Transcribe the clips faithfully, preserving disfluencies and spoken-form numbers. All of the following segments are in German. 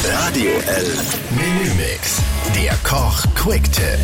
Radio L Menümix, der Koch-Quick-Tipp.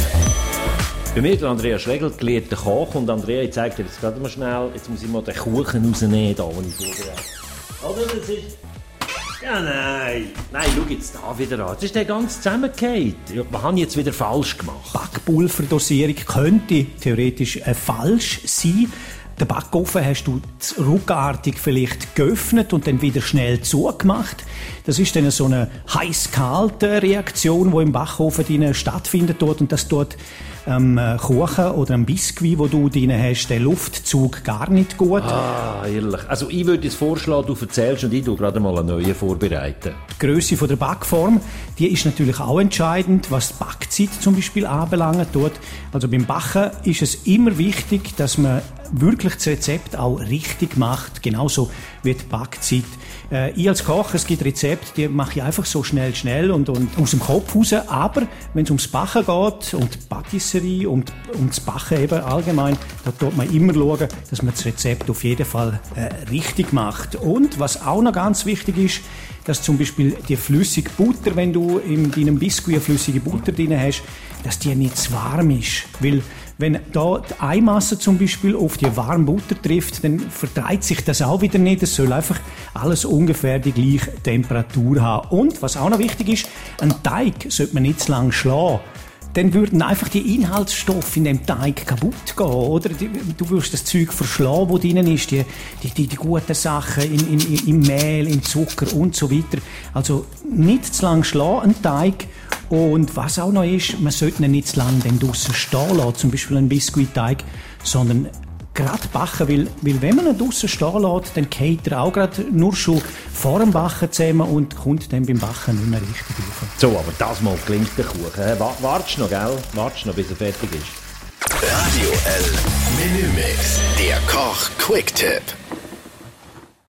Bei mir ist Andrea Schlegel, gelehrter Koch. Und Andrea, ich zeige dir jetzt gerade mal schnell, jetzt muss ich mal den Kuchen rausnehmen, da, den ich vorbereite. Oder, das ist... Ja, nein. Nein, schau jetzt da wieder an. Jetzt ist der ganz zusammengefallen. Ja, was habe ich jetzt wieder falsch gemacht? Backpulverdosierung könnte theoretisch äh, falsch sein. Den Backofen hast du ruckartig vielleicht geöffnet und dann wieder schnell zugemacht. Das ist dann so eine heiß-kalte Reaktion, die im Backofen drin stattfindet dort, und das tut am ähm, Kuchen oder am Biskuit, wo du drin hast, den Luftzug gar nicht gut. Ah, ehrlich. Also ich würde jetzt vorschlagen, du erzählst und ich tue gerade mal einen neuen vorbereiten. Die Grösse von der Backform, die ist natürlich auch entscheidend, was die Backzeit zum Beispiel anbelangt dort. Also beim Backen ist es immer wichtig, dass man wirklich das Rezept auch richtig macht, genauso wie die Backzeit. Äh, ich als Koch, es gibt Rezepte, die mache ich einfach so schnell, schnell und, und aus dem Kopf raus, aber wenn es ums Backen geht und die Patisserie und ums Backen eben allgemein, da tut man immer schauen, dass man das Rezept auf jeden Fall äh, richtig macht. Und was auch noch ganz wichtig ist, dass zum Beispiel die flüssige Butter, wenn du in deinem Biskuit eine flüssige Butter drin hast, dass die nicht zu warm ist. Weil wenn da die Eimasse zum Beispiel auf die warme Butter trifft, dann vertreibt sich das auch wieder nicht. Es soll einfach alles ungefähr die gleiche Temperatur haben. Und was auch noch wichtig ist, einen Teig sollte man nicht zu lange schlagen. Dann würden einfach die Inhaltsstoffe in dem Teig kaputt gehen, oder? Du würdest das Zeug verschlagen, das drin ist, die, die, die, die guten Sachen in, in, im Mehl, im Zucker und so weiter. Also nicht zu lange schlagen, einen Teig. Und was auch noch ist, man sollte ihn nicht zu lange draussen stehen lassen, zum Beispiel einen Biskuitteig, sondern gerade backen, weil, weil wenn man ihn draussen stehen lässt, dann geht er auch gerade nur schon vor dem Backen zusammen und kommt dann beim Backen nicht mehr richtig rauf. So, aber das mal gelingt der Kuchen. Wartest noch, gell? Wartest noch, bis er fertig ist. Radio L Menümix, der Koch-Quick-Tipp.